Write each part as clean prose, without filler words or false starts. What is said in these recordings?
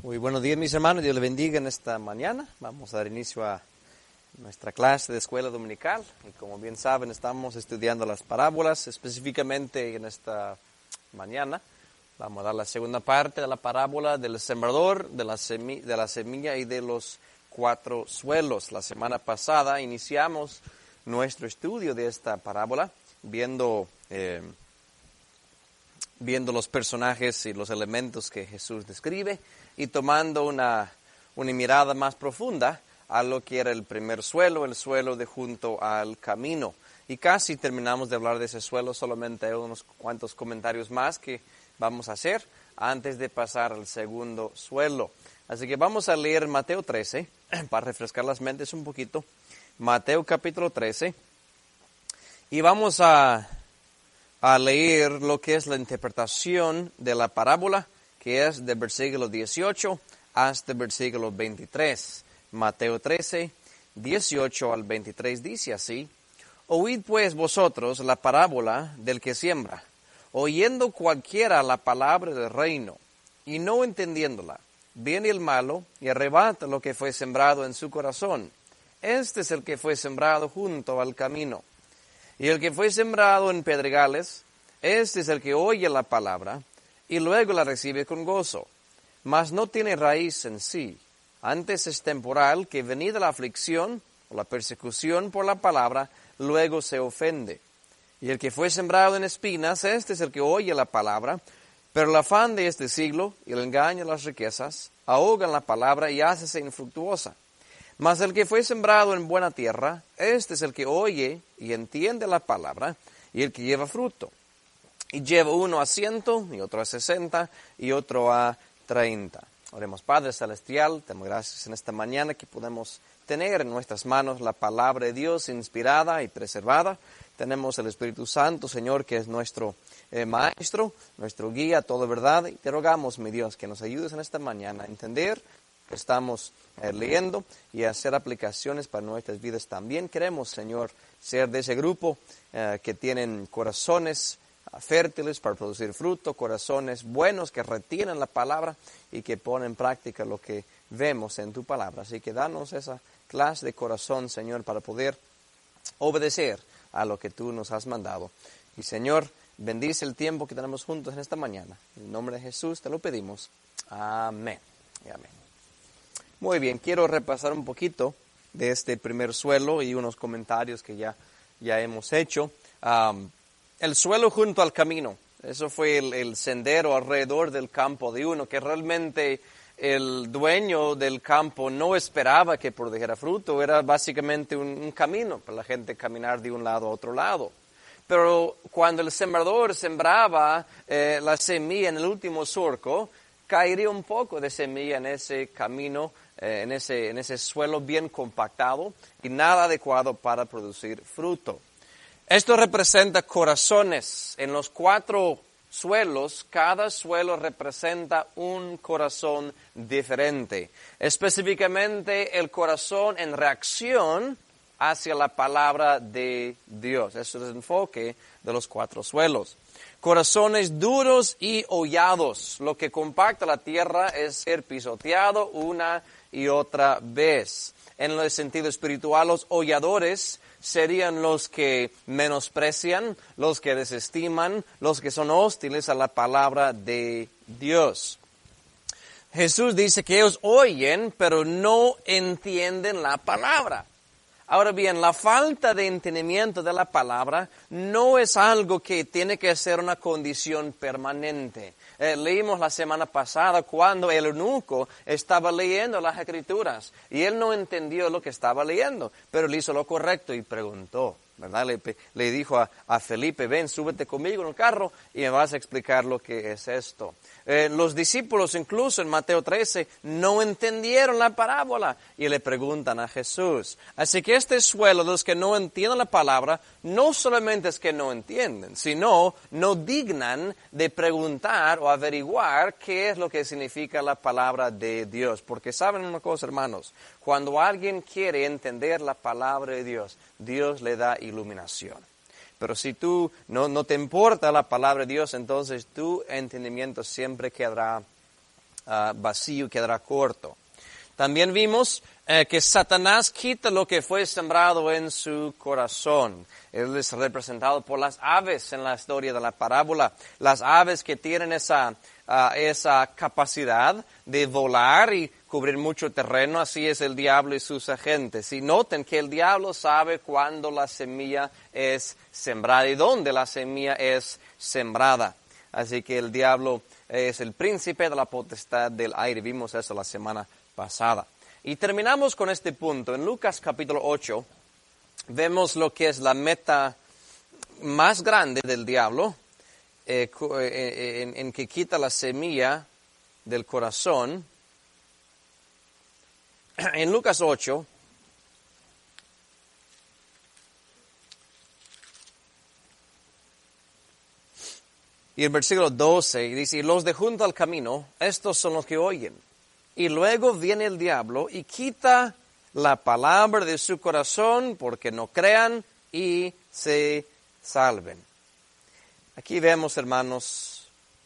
Muy buenos días, mis hermanos. Dios les bendiga en esta mañana. Vamos a dar inicio a nuestra clase de escuela dominical. Y como bien saben, estamos estudiando las parábolas. Específicamente en esta mañana vamos a dar la segunda parte de la parábola del sembrador, de la semilla y de los 4 suelos. La semana pasada iniciamos nuestro estudio de esta parábola, viendo los personajes y los elementos que Jesús describe y tomando una mirada más profunda a lo que era el primer suelo, el suelo de junto al camino. Y casi terminamos de hablar de ese suelo, solamente hay unos cuantos comentarios más que vamos a hacer antes de pasar al segundo suelo. Así que vamos a leer Mateo 13, para refrescar las mentes un poquito. Mateo capítulo 13, y vamos a leer lo que es la interpretación de la parábola, que es del versículo 18 hasta el versículo 23. Mateo 13, 18 al 23 dice así: Oíd pues vosotros la parábola del que siembra, oyendo cualquiera la palabra del reino, y no entendiéndola, viene el malo y arrebata lo que fue sembrado en su corazón. Este es el que fue sembrado junto al camino. Y el que fue sembrado en pedregales, este es el que oye la palabra y luego la recibe con gozo, mas no tiene raíz en sí. Antes es temporal, que venida la aflicción o la persecución por la palabra, luego se ofende. Y el que fue sembrado en espinas, este es el que oye la palabra, pero el afán de este siglo y el engaño de las riquezas ahogan la palabra y hácese infructuosa. Mas el que fue sembrado en buena tierra, este es el que oye y entiende la palabra, y el que lleva fruto. Y lleva uno a 100, y otro a 60, y otro a 30. Oremos. Padre Celestial, te damos gracias en esta mañana que podemos tener en nuestras manos la palabra de Dios inspirada y preservada. Tenemos el Espíritu Santo, Señor, que es nuestro maestro, nuestro guía a toda verdad. Y te rogamos, mi Dios, que nos ayudes en esta mañana a entender que estamos leyendo y hacer aplicaciones para nuestras vidas también. Queremos, Señor, ser de ese grupo que tienen corazones fértiles para producir fruto, corazones buenos que retienen la palabra y que ponen en práctica lo que vemos en tu palabra. Así que danos esa clase de corazón, Señor, para poder obedecer a lo que tú nos has mandado. Y, Señor, bendice el tiempo que tenemos juntos en esta mañana. En el nombre de Jesús te lo pedimos. Amén y amén. Muy bien, quiero repasar un poquito de este primer suelo y unos comentarios que ya hemos hecho. El suelo junto al camino, eso fue el sendero alrededor del campo de uno, que realmente el dueño del campo no esperaba que produjera fruto, era básicamente un camino para la gente caminar de un lado a otro lado. Pero cuando el sembrador sembraba la semilla en el último surco, caería un poco de semilla en ese camino, en ese suelo bien compactado y nada adecuado para producir fruto. Esto representa corazones. En los 4 suelos, cada suelo representa un corazón diferente. Específicamente el corazón en reacción hacia la palabra de Dios. Eso es el enfoque de los 4 suelos. Corazones duros y hollados. Lo que compacta la tierra es ser pisoteado una y otra vez. En el sentido espiritual, los holladores serían los que menosprecian, los que desestiman, los que son hostiles a la palabra de Dios. Jesús dice que ellos oyen, pero no entienden la palabra. Ahora bien, la falta de entendimiento de la palabra no es algo que tiene que ser una condición permanente. Leímos la semana pasada cuando el eunuco estaba leyendo las Escrituras y él no entendió lo que estaba leyendo, pero él hizo lo correcto y preguntó, ¿verdad? Le dijo a Felipe, ven, súbete conmigo en el carro y me vas a explicar lo que es esto. Los discípulos incluso en Mateo 13 no entendieron la parábola y le preguntan a Jesús. Así que este suelo de los que no entienden la palabra no solamente es que no entienden, sino no dignan de preguntar o averiguar qué es lo que significa la palabra de Dios. Porque saben una cosa, hermanos, cuando alguien quiere entender la palabra de Dios, Dios le da iluminación. Pero si tú no te importa la palabra de Dios, entonces tu entendimiento siempre quedará vacío, quedará corto. También vimos que Satanás quita lo que fue sembrado en su corazón. Él es representado por las aves en la historia de la parábola. Las aves que tienen esa capacidad de volar y cubrir mucho terreno, así es el diablo y sus agentes. Y noten que el diablo sabe cuándo la semilla es sembrada y dónde la semilla es sembrada. Así que el diablo es el príncipe de la potestad del aire. Vimos eso la semana pasada. Y terminamos con este punto. En Lucas capítulo 8 vemos lo que es la meta más grande del diablo, en que quita la semilla del corazón. En Lucas 8, y el versículo 12 dice, y los de junto al camino, estos son los que oyen. Y luego viene el diablo y quita la palabra de su corazón porque no crean y se salven. Aquí vemos, hermanos,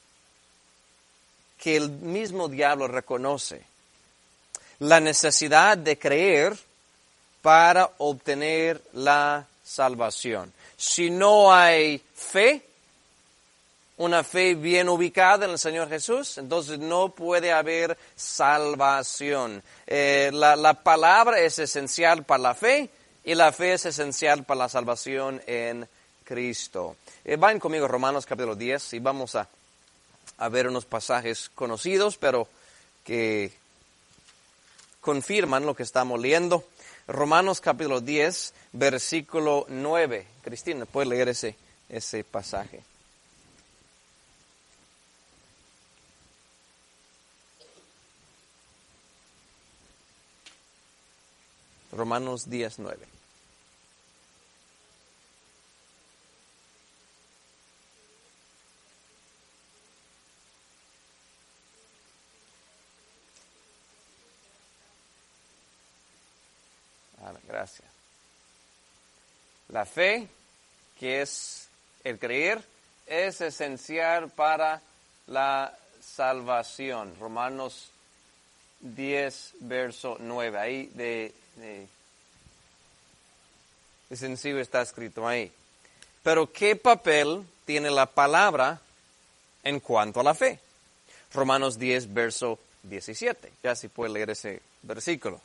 que el mismo diablo reconoce la necesidad de creer para obtener la salvación. Si no hay fe, una fe bien ubicada en el Señor Jesús, entonces no puede haber salvación. La palabra es esencial para la fe y la fe es esencial para la salvación en Cristo. Vayan conmigo a Romanos capítulo 10 y vamos a ver unos pasajes conocidos, pero que confirman lo que estamos leyendo. Romanos capítulo 10, versículo 9. Cristina, ¿puedes leer ese pasaje? Romanos 10, 9. Gracias. La fe, que es el creer, es esencial para la salvación. Romanos 10, verso 9. Ahí de sencillo está escrito ahí. Pero ¿qué papel tiene la palabra en cuanto a la fe? Romanos 10, verso 17. Ya si puede leer ese versículo.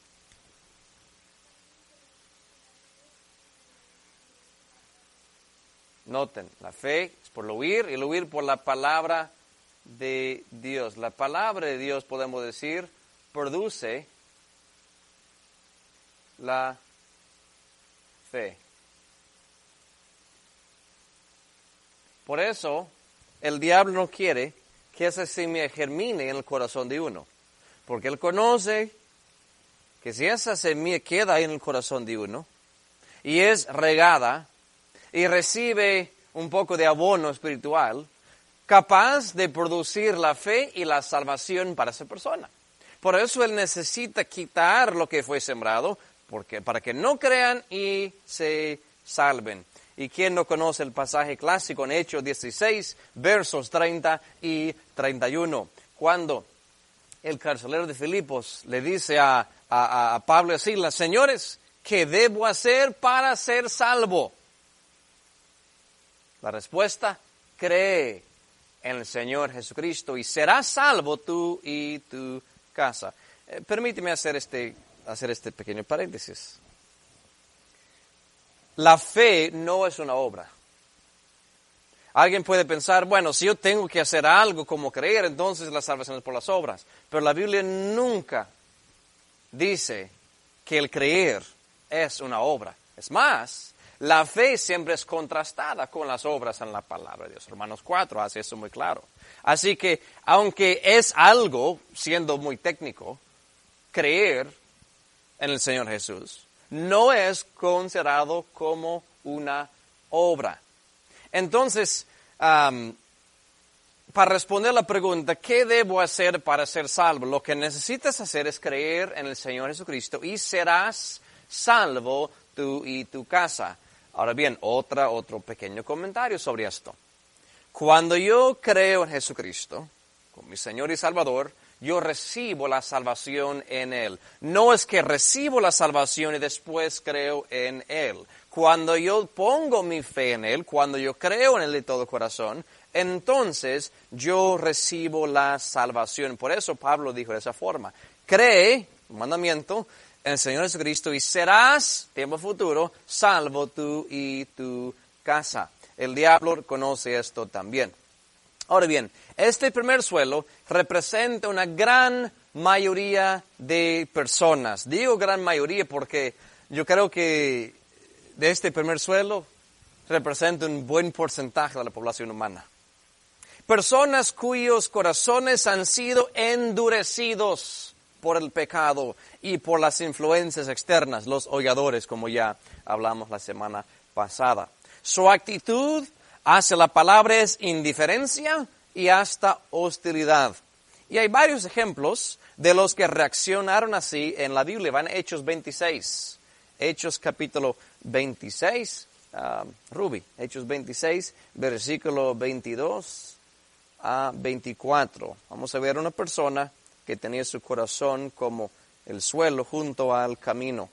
Noten, la fe es por el oír y el oír por la palabra de Dios. La palabra de Dios, podemos decir, produce la fe. Por eso, el diablo no quiere que esa semilla germine en el corazón de uno. Porque él conoce que si esa semilla queda ahí en el corazón de uno y es regada y recibe un poco de abono espiritual, capaz de producir la fe y la salvación para esa persona. Por eso él necesita quitar lo que fue sembrado, para que no crean y se salven. ¿Y quién no conoce el pasaje clásico en Hechos 16, versos 30 y 31? Cuando el carcelero de Filipos le dice a Pablo y a Silas, señores, ¿qué debo hacer para ser salvo? La respuesta, cree en el Señor Jesucristo y serás salvo tú y tu casa. Permíteme hacer este pequeño paréntesis. La fe no es una obra. Alguien puede pensar, bueno, si yo tengo que hacer algo como creer, entonces la salvación es por las obras. Pero la Biblia nunca dice que el creer es una obra. Es más, la fe siempre es contrastada con las obras en la palabra de Dios. Romanos 4 hace eso muy claro. Así que, aunque es algo, siendo muy técnico, creer en el Señor Jesús, no es considerado como una obra. Entonces, para responder la pregunta, ¿qué debo hacer para ser salvo? Lo que necesitas hacer es creer en el Señor Jesucristo y serás salvo tú y tu casa. Ahora bien, otro pequeño comentario sobre esto. Cuando yo creo en Jesucristo, como mi Señor y Salvador, yo recibo la salvación en Él. No es que recibo la salvación y después creo en Él. Cuando yo pongo mi fe en Él, cuando yo creo en Él de todo corazón, entonces yo recibo la salvación. Por eso Pablo dijo de esa forma: cree, mandamiento, en el Señor Jesucristo y serás, tiempo futuro, salvo tú y tu casa. El diablo conoce esto también. Ahora bien, este primer suelo representa una gran mayoría de personas. Digo gran mayoría porque yo creo que de este primer suelo representa un buen porcentaje de la población humana. Personas cuyos corazones han sido endurecidos por el pecado y por las influencias externas, los holladores, como ya hablamos la semana pasada. Su actitud hacia la palabra es indiferencia y hasta hostilidad. Y hay varios ejemplos de los que reaccionaron así en la Biblia. Van a Hechos 26. Hechos capítulo 26. Hechos 26, versículo 22 a 24. Vamos a ver una persona que tenía su corazón como el suelo junto al camino.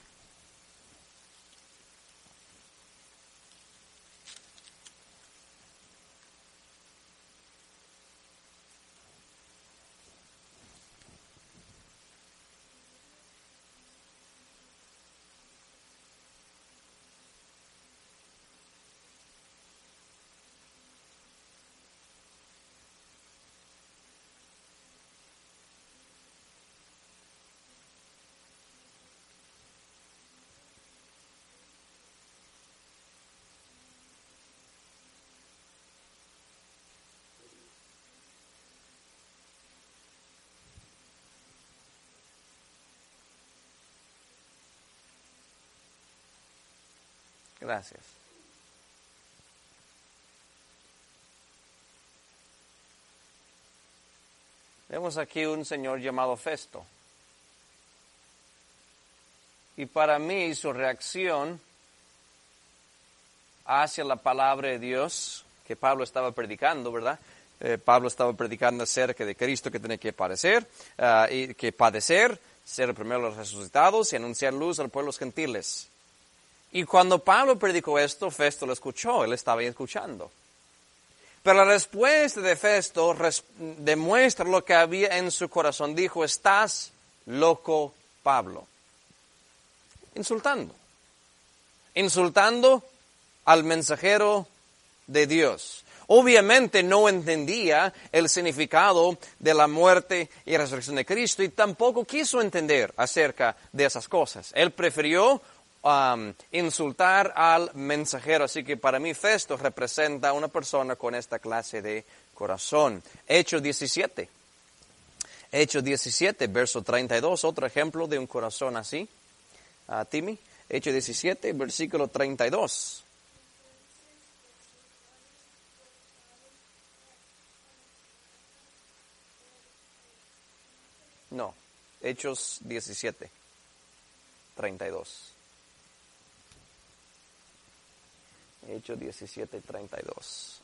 Gracias. Vemos aquí un señor llamado Festo. Y para mí su reacción hacia la palabra de Dios que Pablo estaba predicando, ¿verdad? Pablo estaba predicando acerca de Cristo que tiene que padecer, ser el primero de los resucitados y anunciar luz a los pueblos gentiles. Y cuando Pablo predicó esto, Festo lo escuchó, él estaba ahí escuchando. Pero la respuesta de Festo demuestra lo que había en su corazón. Dijo: estás loco, Pablo. Insultando al mensajero de Dios. Obviamente no entendía el significado de la muerte y resurrección de Cristo y tampoco quiso entender acerca de esas cosas. Él prefirió insultar al mensajero. Así que para mí Festo representa a una persona con esta clase de corazón. Hechos 17, verso 32, otro ejemplo de un corazón así. Timmy, Hechos 17, versículo 32. No, Hechos 17, 32. Hechos 17, 32.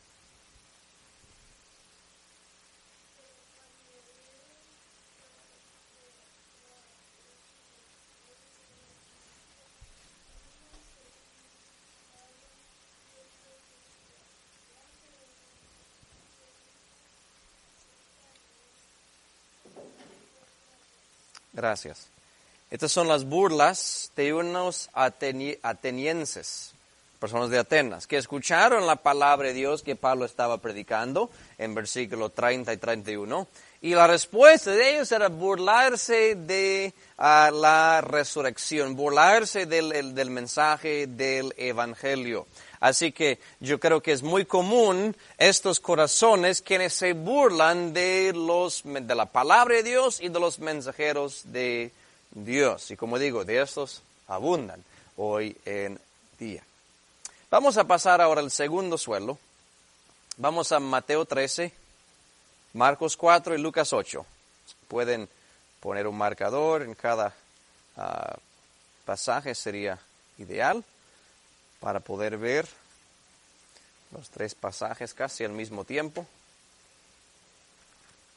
Gracias. Estas son las burlas de unos atenienses, personas de Atenas, que escucharon la palabra de Dios que Pablo estaba predicando en versículos 30 y 31. Y la respuesta de ellos era burlarse de la resurrección, burlarse del mensaje del evangelio. Así que yo creo que es muy común estos corazones quienes se burlan de la palabra de Dios y de los mensajeros de Dios. Y como digo, de estos abundan hoy en día. Vamos a pasar ahora al segundo suelo. Vamos a Mateo 13, Marcos 4 y Lucas 8. Pueden poner un marcador en cada pasaje, sería ideal para poder ver los tres pasajes casi al mismo tiempo.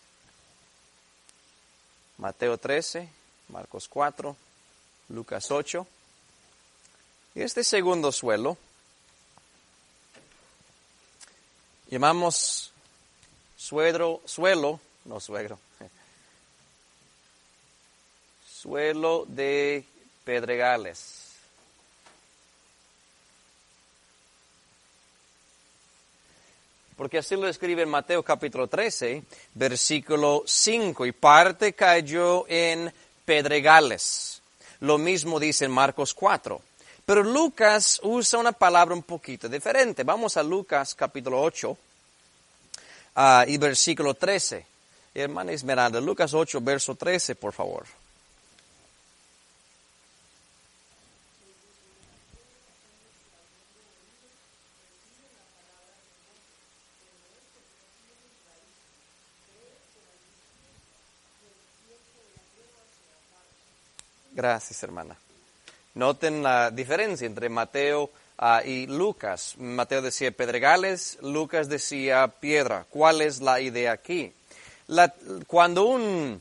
Mateo 13, Marcos 4, Lucas 8. Y este segundo suelo llamamos suelo de pedregales. Porque así lo escribe en Mateo capítulo 13, versículo 5, y parte cayó en pedregales. Lo mismo dice en Marcos 4. Pero Lucas usa una palabra un poquito diferente. Vamos a Lucas capítulo 8 y versículo 13. Hermana Esmeralda, Lucas 8, verso 13, por favor. Gracias, hermana. Noten la diferencia entre Mateo y Lucas. Mateo decía pedregales, Lucas decía piedra. ¿Cuál es la idea aquí? Cuando un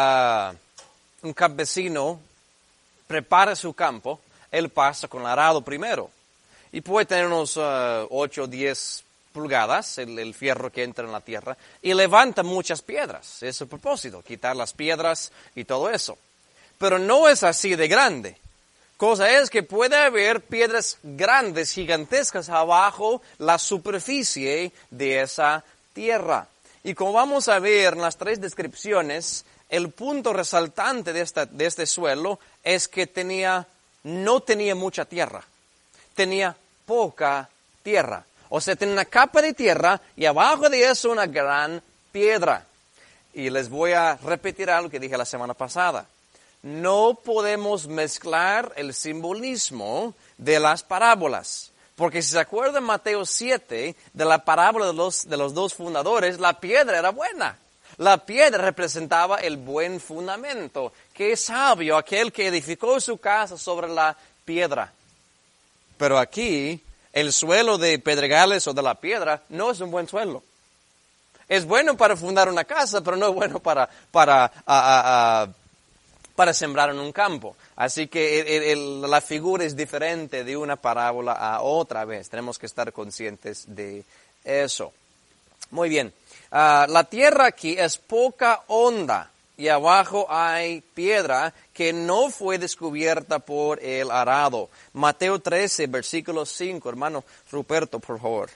campesino prepara su campo, él pasa con el arado primero. Y puede tener unos 8 o 10 pulgadas, el fierro que entra en la tierra, y levanta muchas piedras. Es su propósito, quitar las piedras y todo eso. Pero no es así de grande. Cosa es que puede haber piedras grandes, gigantescas, abajo la superficie de esa tierra. Y como vamos a ver en las 3 descripciones, el punto resaltante de este suelo es que no tenía mucha tierra. Tenía poca tierra. O sea, tenía una capa de tierra y abajo de eso una gran piedra. Y les voy a repetir algo que dije la semana pasada. No podemos mezclar el simbolismo de las parábolas. Porque si se acuerdan Mateo 7, de la parábola de los 2 fundadores, la piedra era buena. La piedra representaba el buen fundamento. Qué sabio aquel que edificó su casa sobre la piedra. Pero aquí, el suelo de pedregales o de la piedra no es un buen suelo. Es bueno para fundar una casa, pero no es bueno para sembrar en un campo. Así que la figura es diferente de una parábola a otra vez. Tenemos que estar conscientes de eso. Muy bien. La tierra aquí es poca honda y abajo hay piedra que no fue descubierta por el arado. Mateo 13, versículo 5. Hermano Ruperto, por favor.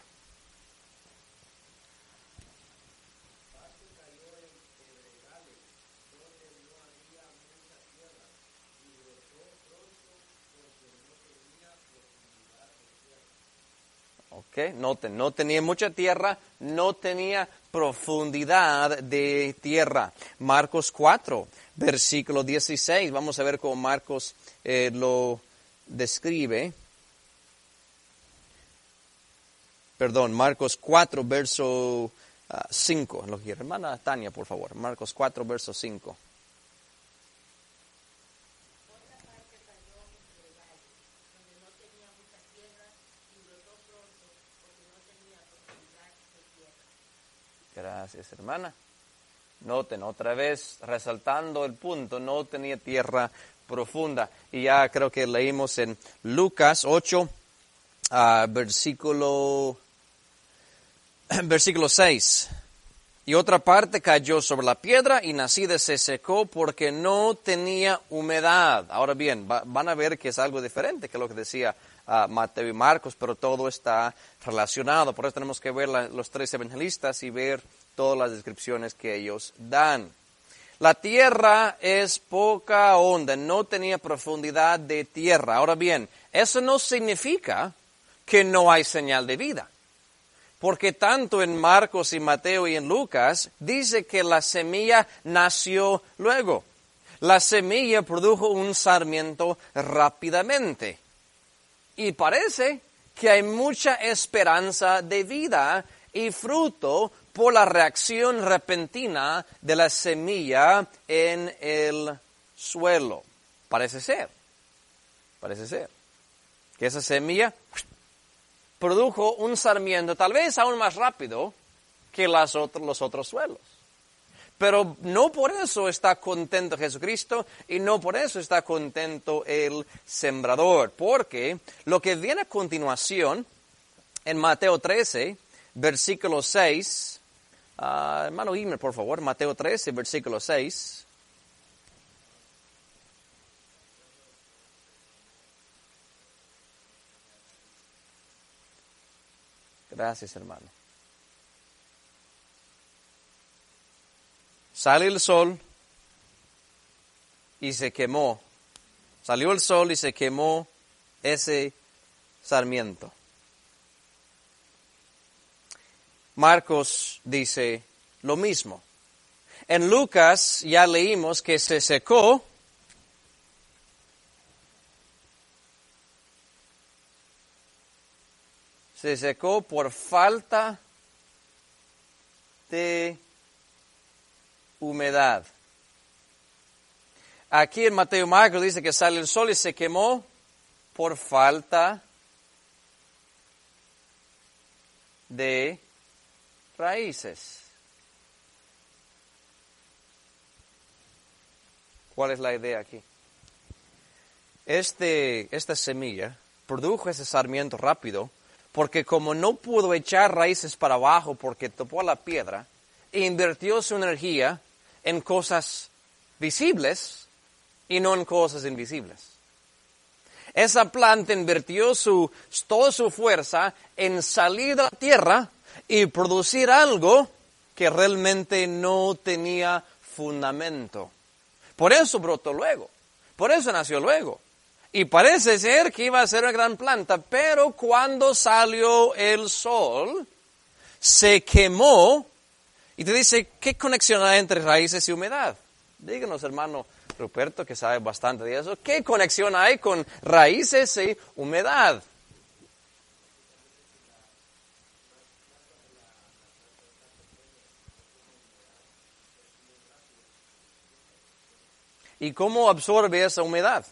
Okay. Noten, no tenía mucha tierra, no tenía profundidad de tierra. Marcos 4, versículo 16. Vamos a ver cómo Marcos lo describe. Perdón, Marcos 4, verso 5. Hermana Tania, por favor. Marcos 4, verso 5. Gracias, hermana. Noten otra vez, resaltando el punto, no tenía tierra profunda. Y ya creo que leímos en Lucas 8, versículo 6. Y otra parte cayó sobre la piedra y nacida se secó porque no tenía humedad. Ahora bien, van a ver que es algo diferente que lo que decía Mateo y Marcos, pero todo está relacionado. Por eso tenemos que ver los 3 evangelistas y ver todas las descripciones que ellos dan. La tierra es poca honda, no tenía profundidad de tierra. Ahora bien, eso no significa que no hay señal de vida. Porque tanto en Marcos y Mateo y en Lucas dice que la semilla nació luego. La semilla produjo un sarmiento rápidamente. Y parece que hay mucha esperanza de vida y fruto por la reacción repentina de la semilla en el suelo. Parece ser que esa semilla produjo un sarmiento tal vez aún más rápido que los otros suelos. Pero no por eso está contento Jesucristo y no por eso está contento el sembrador. Porque lo que viene a continuación en Mateo 13, versículo 6, hermano Imer, por favor, Mateo 13, versículo 6. Gracias, hermano. Sale el sol y se quemó. Salió el sol y se quemó ese sarmiento. Marcos dice lo mismo. En Lucas ya leímos que se secó. Se secó por falta de humedad. Aquí en Mateo Marcos dice que sale el sol y se quemó por falta de raíces. ¿Cuál es la idea aquí? Esta semilla produjo ese sarmiento rápido porque como no pudo echar raíces para abajo porque topó la piedra, invirtió su energía en cosas visibles y no en cosas invisibles. Esa planta invirtió toda su fuerza en salir de la tierra y producir algo que realmente no tenía fundamento. Por eso brotó luego, por eso nació luego. Y parece ser que iba a ser una gran planta, pero cuando salió el sol, se quemó. Y te dice, ¿qué conexión hay entre raíces y humedad? Díganos, hermano Ruperto, que sabe bastante de eso. ¿Qué conexión hay con raíces y humedad? ¿Y cómo absorbe esa humedad?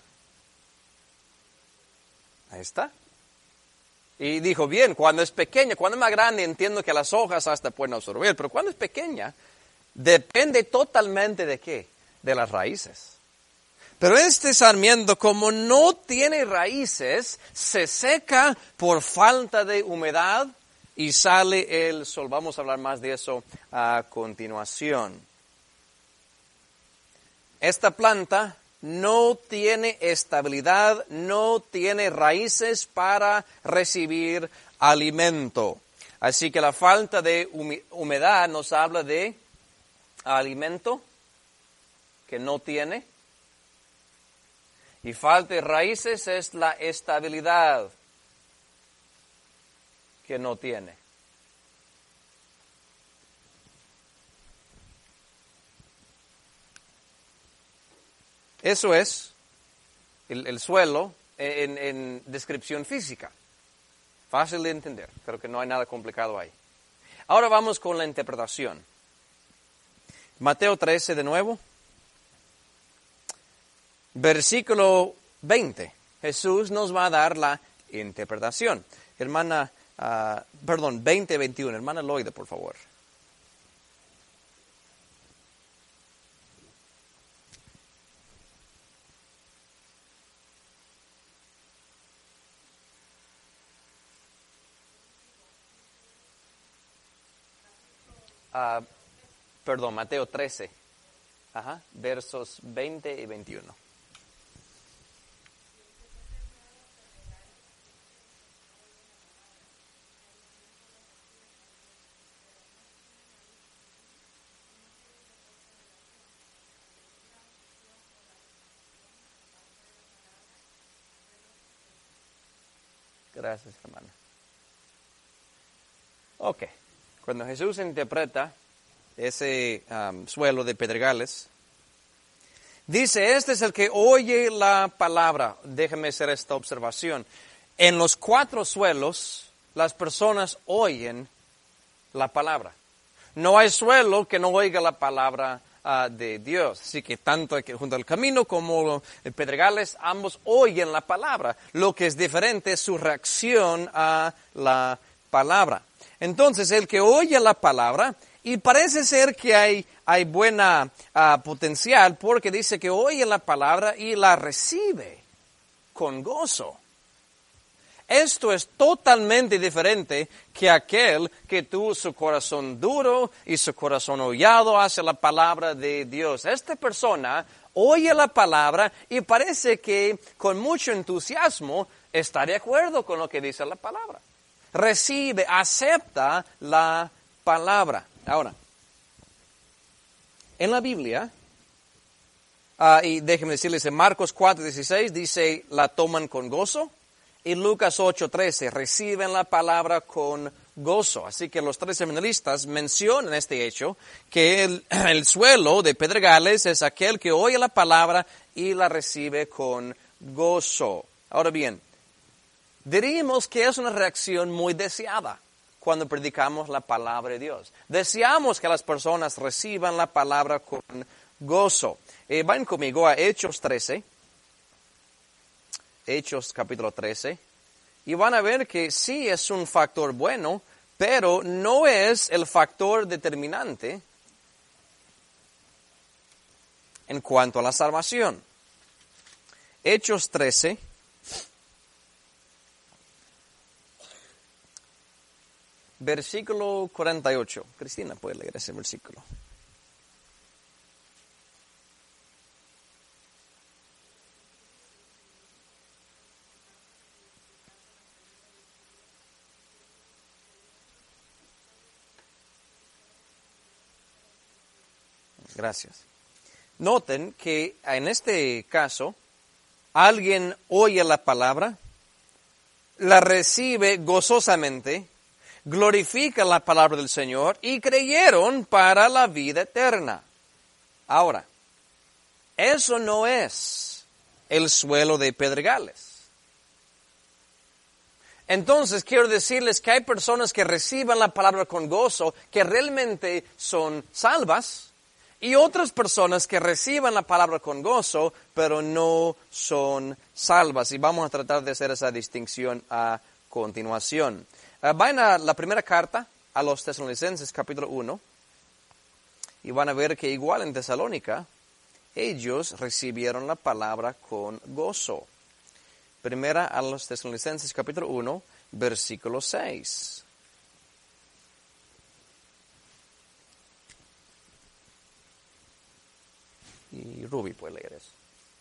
Ahí está. Y dijo, bien, cuando es pequeña, cuando es más grande, entiendo que las hojas hasta pueden absorber, pero cuando es pequeña, depende totalmente de ¿qué? De las raíces. Pero este sarmiento, como no tiene raíces, se seca por falta de humedad y sale el sol. Vamos a hablar más de eso a continuación. Esta planta no tiene estabilidad, no tiene raíces para recibir alimento. Así que la falta de humedad nos habla de alimento que no tiene. Y falta de raíces es la estabilidad que no tiene. Eso es el suelo en descripción física. Fácil de entender, creo que no hay nada complicado ahí. Ahora vamos con la interpretación. Mateo 13 de nuevo. Versículo 20. Jesús nos va a dar la interpretación. Hermana, 20-21. Hermana Loida, por favor. Mateo 13, versos 20 y 21. Gracias, hermana. Ok, cuando Jesús interpreta ese suelo de pedregales, dice, este es el que oye la palabra. Déjeme hacer esta observación. En los 4 suelos, las personas oyen la palabra. No hay suelo que no oiga la palabra de Dios. Así que tanto junto al camino como el pedregales, ambos oyen la palabra. Lo que es diferente es su reacción a la palabra. Entonces, el que oye la palabra Y parece ser que hay buena potencial porque dice que oye la palabra y la recibe con gozo. Esto es totalmente diferente que aquel que tuvo su corazón duro y su corazón hollado hacia la palabra de Dios. Esta persona oye la palabra y parece que con mucho entusiasmo está de acuerdo con lo que dice la palabra. Recibe, acepta la palabra. Ahora, en la Biblia, y déjenme decirles, en Marcos 4:16 dice, la toman con gozo. Y Lucas 8:13, reciben la palabra con gozo. Así que los tres seminaristas mencionan este hecho, que el suelo de pedregales es aquel que oye la palabra y la recibe con gozo. Ahora bien, diríamos que es una reacción muy deseada cuando predicamos la palabra de Dios. Deseamos que las personas reciban la palabra con gozo. Vayan conmigo a Hechos 13. Hechos capítulo 13, y van a ver que sí es un factor bueno, pero no es el factor determinante en cuanto a la salvación. Hechos 13, versículo 48. Cristina puede leer ese versículo. Gracias. Noten que en este caso, alguien oye la palabra, la recibe gozosamente, glorifica la palabra del Señor y creyeron para la vida eterna. Ahora, eso no es el suelo de pedregales. Entonces, quiero decirles que hay personas que reciben la palabra con gozo, que realmente son salvas, y otras personas que reciben la palabra con gozo, pero no son salvas. Y vamos a tratar de hacer esa distinción a continuación. Vayan a la primera carta a los Tesalonicenses, capítulo 1, y van a ver que igual en Tesalónica, ellos recibieron la palabra con gozo. Primera a los Tesalonicenses, capítulo 1, versículo 6. Y Ruby puede leer eso.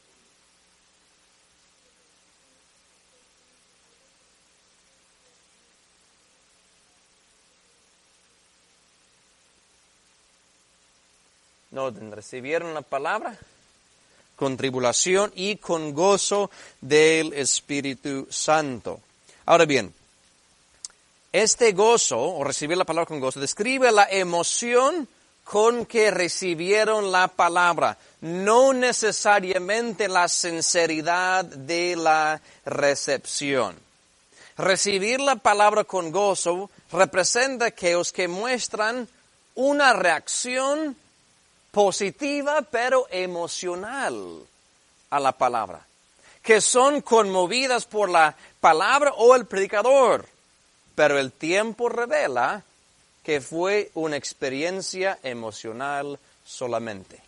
Noten, recibieron la palabra con tribulación y con gozo del Espíritu Santo. Ahora bien, este gozo, o recibir la palabra con gozo, describe la emoción con que recibieron la palabra, no necesariamente la sinceridad de la recepción. Recibir la palabra con gozo representa aquellos que muestran una reacción positiva pero emocional a la palabra, que son conmovidas por la palabra o el predicador, pero el tiempo revela que fue una experiencia emocional solamente.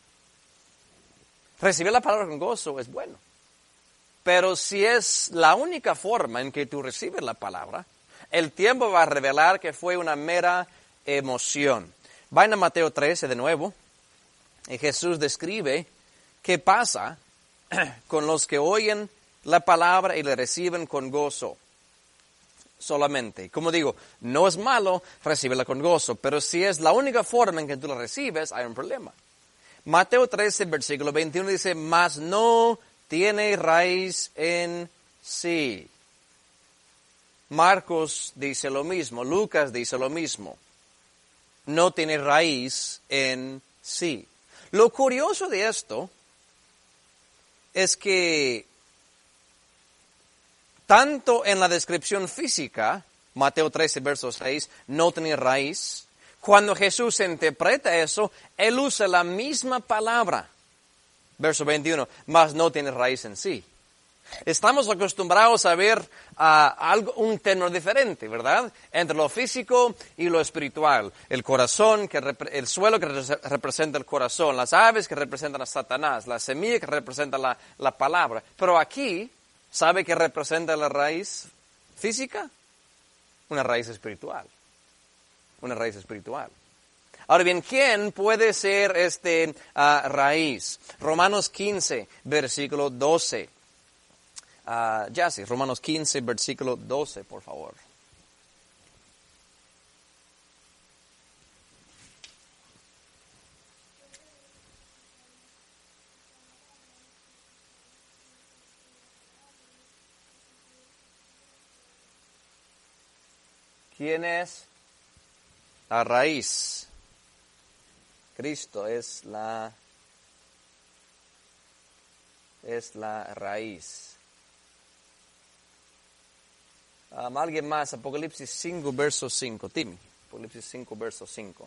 Recibir la palabra con gozo es bueno, pero si es la única forma en que tú recibes la palabra, el tiempo va a revelar que fue una mera emoción. Vayan a Mateo 13 de nuevo, y Jesús describe qué pasa con los que oyen la palabra y la reciben con gozo. Solamente. Como digo, no es malo recibirla con gozo, pero si es la única forma en que tú la recibes, hay un problema. Mateo 13, versículo 21 dice, mas no tiene raíz en sí. Marcos dice lo mismo, Lucas dice lo mismo. No tiene raíz en sí. Lo curioso de esto es que tanto en la descripción física, Mateo 13, verso 6, no tiene raíz. Cuando Jesús interpreta eso, Él usa la misma palabra. Verso 21, mas no tiene raíz en sí. Estamos acostumbrados a ver un tenor diferente, ¿verdad? Entre lo físico y lo espiritual. El corazón, el suelo que representa el corazón, las aves que representan a Satanás, la semilla que representa la palabra. Pero aquí, ¿sabe qué representa la raíz física? Una raíz espiritual. Una raíz espiritual. Ahora bien, ¿quién puede ser raíz? Romanos 15, versículo 12. Romanos 15, versículo 12, por favor. ¿Quién es la raíz? Cristo es la raíz. Alguien más, Apocalipsis 5, verso 5. Timmy, Apocalipsis 5, verso 5.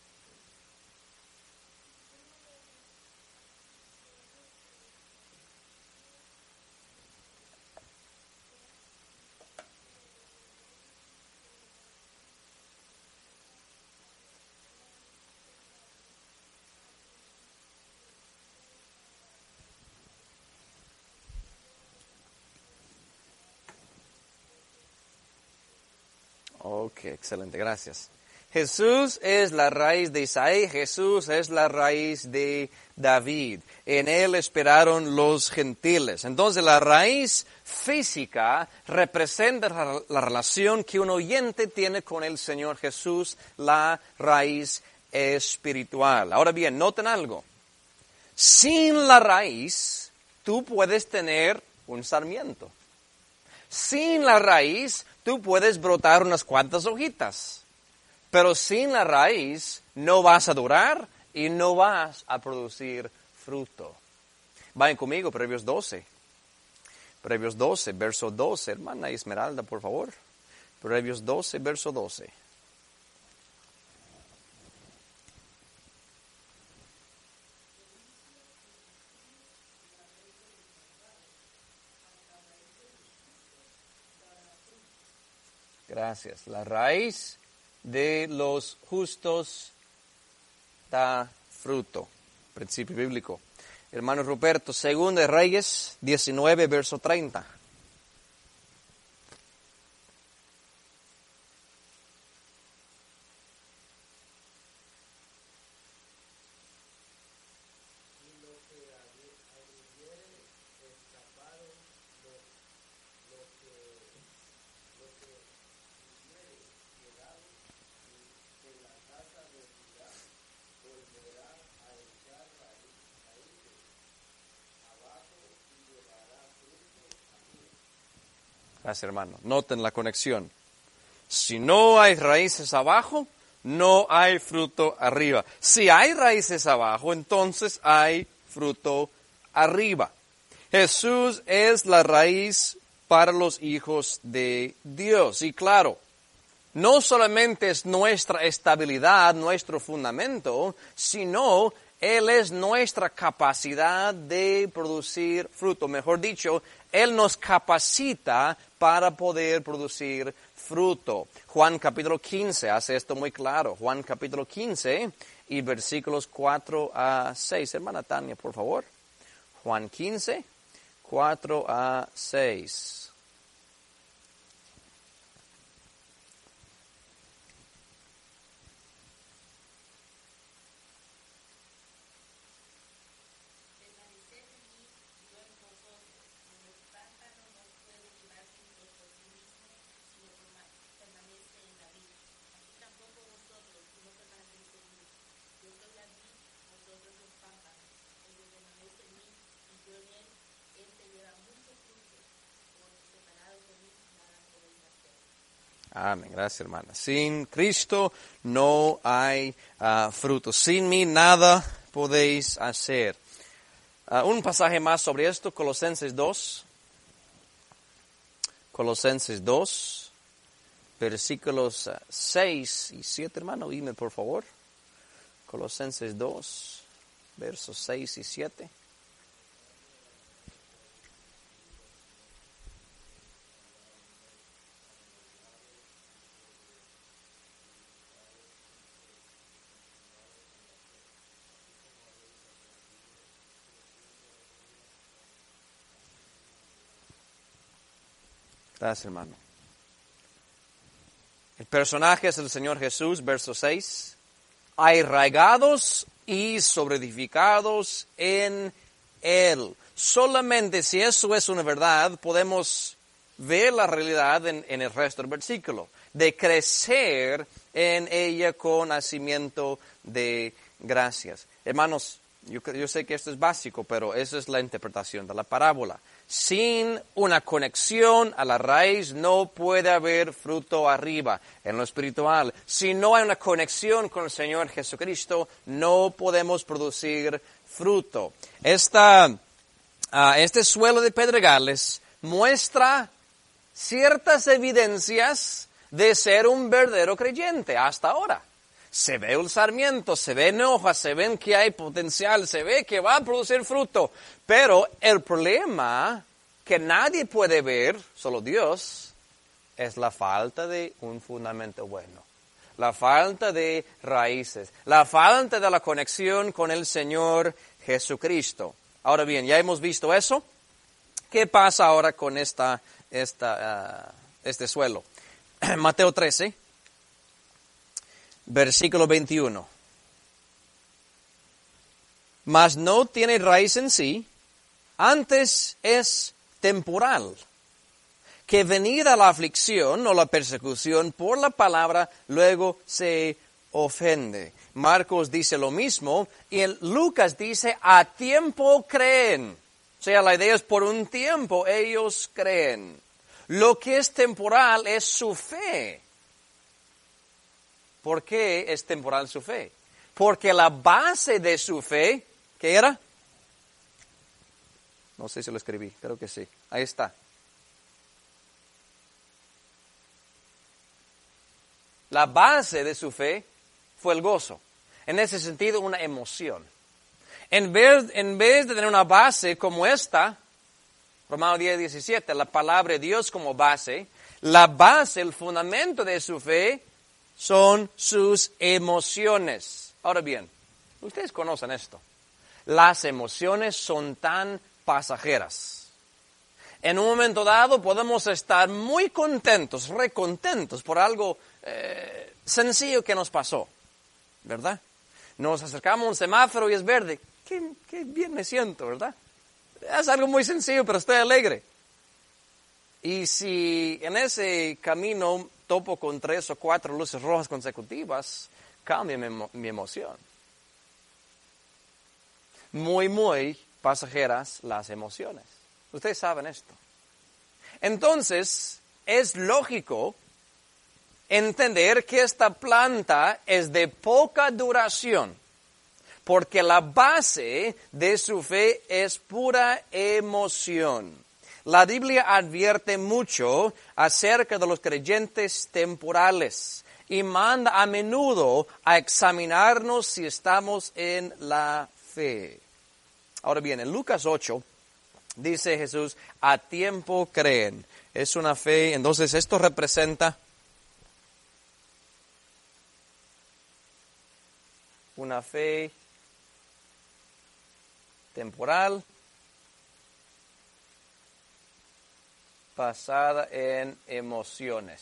Ok, excelente, gracias. Jesús es la raíz de Isaí, Jesús es la raíz de David. En él esperaron los gentiles. Entonces la raíz física representa la relación que un oyente tiene con el Señor Jesús, la raíz espiritual. Ahora bien, noten algo. Sin la raíz, tú puedes tener un sarmiento. Sin la raíz, tú puedes brotar unas cuantas hojitas. Pero sin la raíz, no vas a durar y no vas a producir fruto. Vayan conmigo, Proverbios 12. Proverbios 12, verso 12. Hermana Esmeralda, por favor. Proverbios 12, verso 12. Gracias. La raíz de los justos da fruto. Principio bíblico. Hermano Ruperto, 2 de Reyes 19, verso 30. Gracias, hermano. Noten la conexión. Si no hay raíces abajo, no hay fruto arriba. Si hay raíces abajo, entonces hay fruto arriba. Jesús es la raíz para los hijos de Dios. Y claro, no solamente es nuestra estabilidad, nuestro fundamento, sino Él es nuestra capacidad de producir fruto. Mejor dicho, Él nos capacita para poder producir fruto. Juan capítulo 15 hace esto muy claro. Juan capítulo 15 y versículos 4 a 6. Hermana Tania, por favor. Juan 15, 4 a 6. Amén. Gracias, hermana. Sin Cristo no hay fruto. Sin mí nada podéis hacer. Un pasaje más sobre esto, Colosenses 2. Colosenses 2, versículos 6 y 7, hermano. Dime, por favor. Colosenses 2, versos 6 y 7. Gracias, hermano. El personaje es el Señor Jesús, verso 6. Arraigados y sobreedificados en Él. Solamente si eso es una verdad, podemos ver la realidad en el resto del versículo, de crecer en ella con nacimiento de gracias. Hermanos, yo sé que esto es básico, pero esa es la interpretación de la parábola. Sin una conexión a la raíz no puede haber fruto arriba en lo espiritual. Si no hay una conexión con el Señor Jesucristo, no podemos producir fruto. Este suelo de pedregales muestra ciertas evidencias de ser un verdadero creyente hasta ahora. Se ve el sarmiento, se ven hojas, se ven que hay potencial, se ve que va a producir fruto. Pero el problema que nadie puede ver, solo Dios, es la falta de un fundamento bueno. La falta de raíces, la falta de la conexión con el Señor Jesucristo. Ahora bien, ya hemos visto eso. ¿Qué pasa ahora con este suelo? Mateo 13. Versículo 21. Mas no tiene raíz en sí, antes es temporal, que venida la aflicción o la persecución por la palabra, luego se ofende. Marcos dice lo mismo y Lucas dice, a tiempo creen. O sea, la idea es por un tiempo ellos creen. Lo que es temporal es su fe. ¿Por qué es temporal su fe? Porque la base de su fe, ¿qué era? No sé si lo escribí, creo que sí. Ahí está. La base de su fe fue el gozo. En ese sentido, una emoción. En vez de tener una base como esta, Romanos 10:17, la palabra de Dios como base, la base, el fundamento de su fe son sus emociones. Ahora bien, ustedes conocen esto. Las emociones son tan pasajeras. En un momento dado podemos estar muy contentos, recontentos por algo sencillo que nos pasó, ¿verdad? Nos acercamos a un semáforo y es verde. Qué bien me siento, ¿verdad? Es algo muy sencillo, pero estoy alegre. Y si en ese camino topo con 3 o 4 luces rojas consecutivas, cambia mi emoción. Muy, muy pasajeras las emociones. Ustedes saben esto. Entonces, es lógico entender que esta planta es de poca duración, porque la base de su fe es pura emoción. La Biblia advierte mucho acerca de los creyentes temporales y manda a menudo a examinarnos si estamos en la fe. Ahora bien, en Lucas 8 dice Jesús, a tiempo creen. Es una fe, entonces esto representa una fe temporal basada en emociones.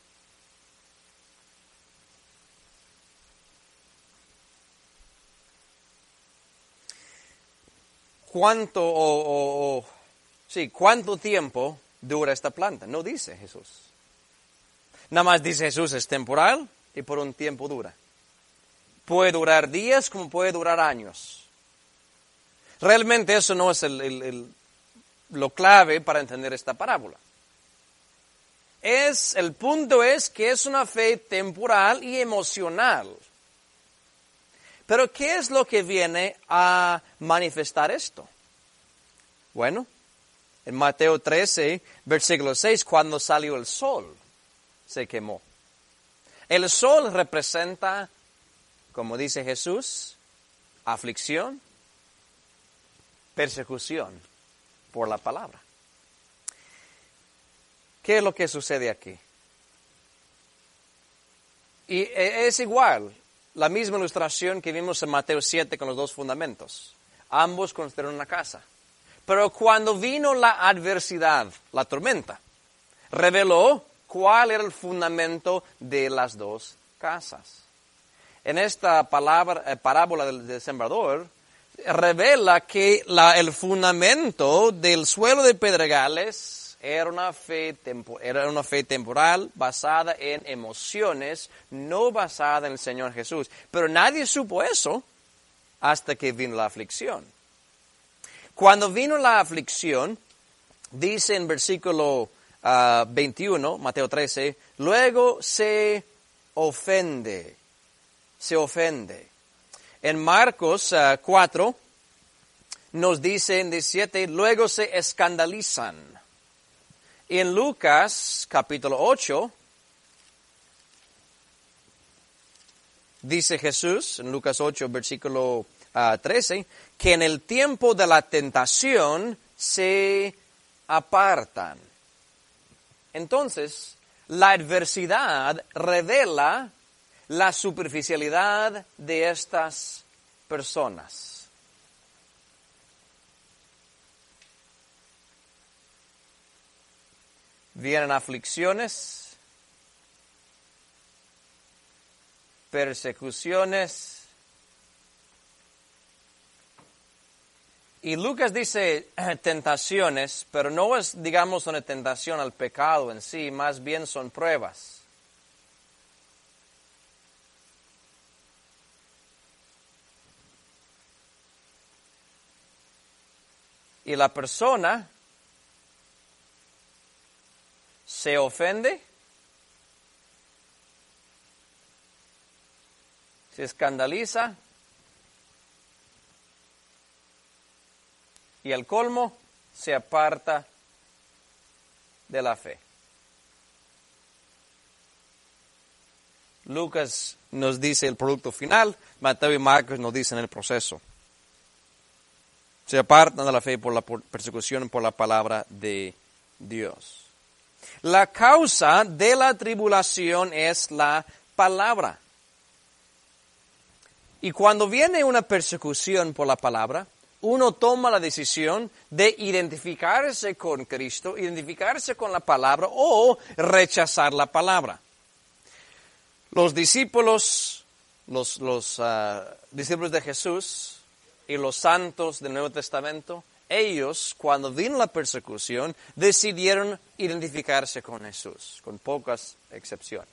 ¿Cuánto tiempo dura esta planta? No dice Jesús. Nada más dice Jesús es temporal y por un tiempo dura. Puede durar días como puede durar años. Realmente eso no es lo clave para entender esta parábola. El punto es que es una fe temporal y emocional. Pero ¿qué es lo que viene a manifestar esto? Bueno, en Mateo 13, versículo 6, cuando salió el sol, se quemó. El sol representa, como dice Jesús, aflicción, persecución por la palabra. ¿Qué es lo que sucede aquí? Y es igual, la misma ilustración que vimos en Mateo 7 con los 2 fundamentos. Ambos construyeron una casa. Pero cuando vino la adversidad, la tormenta, reveló cuál era el fundamento de las dos casas. En esta parábola del sembrador, revela que el fundamento del suelo de pedregales era una fe temporal basada en emociones, no basada en el Señor Jesús. Pero nadie supo eso hasta que vino la aflicción. Cuando vino la aflicción, dice en versículo 21, Mateo 13, luego se ofende. En Marcos 4 nos dice en 17, luego se escandalizan. Y en Lucas capítulo 8, dice Jesús, en Lucas 8, versículo 13, que en el tiempo de la tentación se apartan. Entonces, la adversidad revela la superficialidad de estas personas. Vienen aflicciones, persecuciones. Y Lucas dice tentaciones, pero no es, digamos, una tentación al pecado en sí, más bien son pruebas. Y la persona se ofende, se escandaliza, y al colmo se aparta de la fe. Lucas nos dice el producto final, Mateo y Marcos nos dicen el proceso. Se apartan de la fe por la persecución por la palabra de Dios. La causa de la tribulación es la palabra. Y cuando viene una persecución por la palabra, uno toma la decisión de identificarse con Cristo, identificarse con la palabra o rechazar la palabra. Los discípulos, los discípulos de Jesús y los santos del Nuevo Testamento, ellos, cuando vino la persecución, decidieron identificarse con Jesús, con pocas excepciones.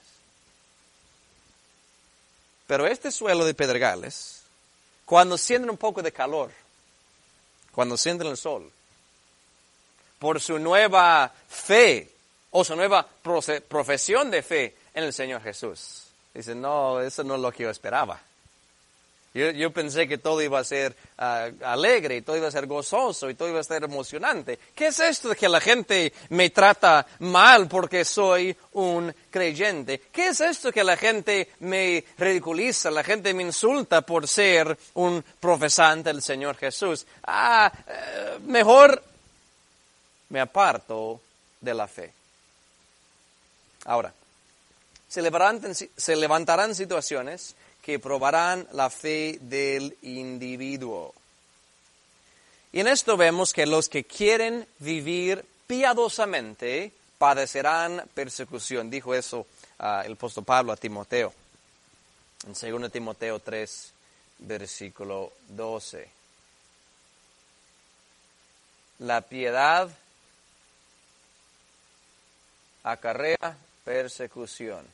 Pero este suelo de pedregales, cuando sienten un poco de calor, cuando sienten el sol, por su nueva fe o su nueva profesión de fe en el Señor Jesús, dicen, no, eso no es lo que yo esperaba. Yo pensé que todo iba a ser alegre, y todo iba a ser gozoso, y todo iba a ser emocionante. ¿Qué es esto de que la gente me trata mal porque soy un creyente? ¿Qué es esto que la gente me ridiculiza, la gente me insulta por ser un profesante del Señor Jesús? Mejor me aparto de la fe. Ahora, se levantarán situaciones que probarán la fe del individuo. Y en esto vemos que los que quieren vivir piadosamente padecerán persecución. Dijo eso el apóstol Pablo a Timoteo, en 2 Timoteo 3, versículo 12. La piedad acarrea persecución.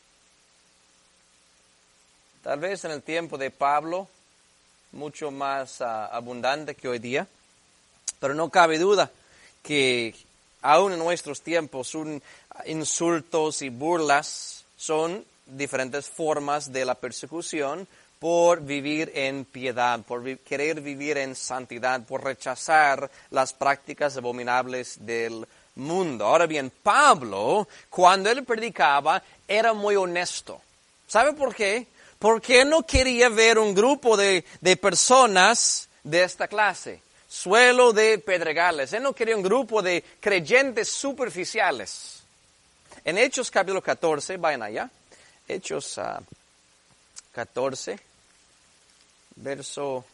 Tal vez en el tiempo de Pablo, mucho más abundante que hoy día, pero no cabe duda que aún en nuestros tiempos insultos y burlas son diferentes formas de la persecución por vivir en piedad, por querer vivir en santidad, por rechazar las prácticas abominables del mundo. Ahora bien, Pablo, cuando él predicaba, era muy honesto. ¿Sabe por qué? Porque no quería ver un grupo de personas de esta clase, suelo de pedregales. Él no quería un grupo de creyentes superficiales. En Hechos capítulo 14, vayan allá, Hechos 14, verso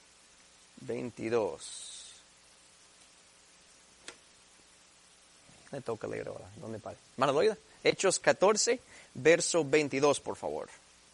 22. Me toca leer ahora. ¿Dónde para? Hermana Loida. Hechos 14, verso 22, por favor.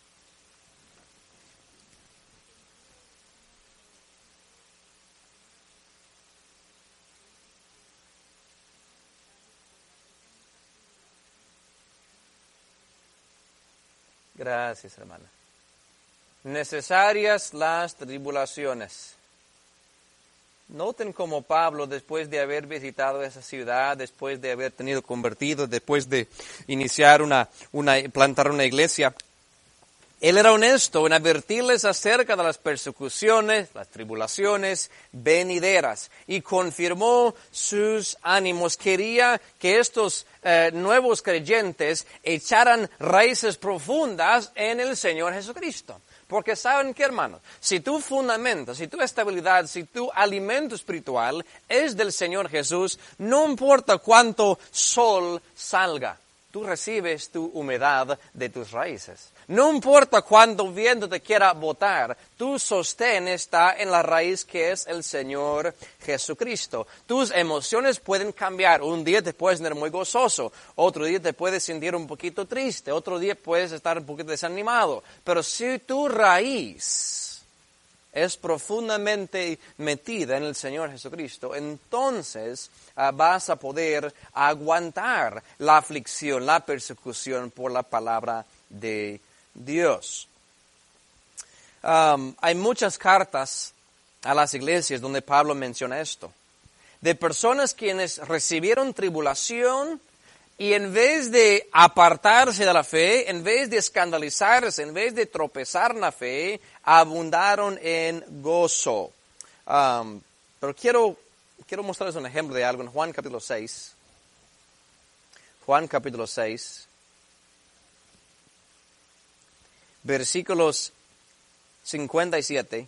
Gracias, hermana. Necesarias las tribulaciones. Noten cómo Pablo, después de haber visitado esa ciudad, después de haber tenido convertido, después de iniciar plantar una iglesia, él era honesto en advertirles acerca de las persecuciones, las tribulaciones venideras, y confirmó sus ánimos. Quería que estos nuevos creyentes echaran raíces profundas en el Señor Jesucristo. Porque ¿saben qué, hermanos? Si tu fundamento, si tu estabilidad, si tu alimento espiritual es del Señor Jesús, no importa cuánto sol salga, tú recibes tu humedad de tus raíces. No importa cuánto viento te quiera botar, tu sostén está en la raíz que es el Señor Jesucristo. Tus emociones pueden cambiar. Un día te puedes sentir muy gozoso, otro día te puedes sentir un poquito triste, otro día puedes estar un poquito desanimado. Pero si tu raíz es profundamente metida en el Señor Jesucristo, entonces vas a poder aguantar la aflicción, la persecución por la palabra de Dios. Hay muchas cartas a las iglesias donde Pablo menciona esto, de personas quienes recibieron tribulación y en vez de apartarse de la fe, en vez de escandalizarse, en vez de tropezar en la fe, abundaron en gozo. Pero quiero mostrarles un ejemplo de algo en Juan capítulo 6. Juan capítulo 6. Versículos 57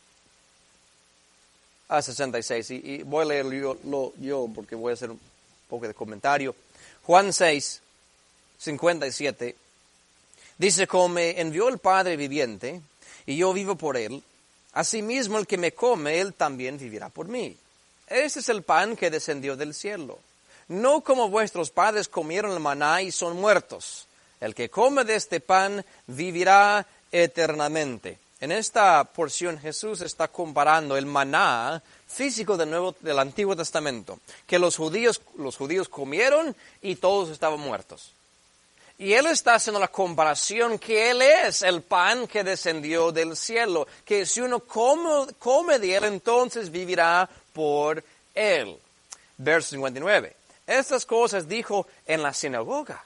a 66. Y voy a leerlo yo porque voy a hacer un poco de comentario. Juan 6, 57. Dice, como me envió el Padre viviente, y yo vivo por él, asimismo el que me come, él también vivirá por mí. Este es el pan que descendió del cielo. No como vuestros padres comieron el maná y son muertos. El que come de este pan vivirá eternamente. En esta porción Jesús está comparando el maná físico del Antiguo Testamento, que los judíos comieron y todos estaban muertos. Y Él está haciendo la comparación que Él es el pan que descendió del cielo, que si uno come de Él, entonces vivirá por Él. Verso 59. Estas cosas dijo en la sinagoga.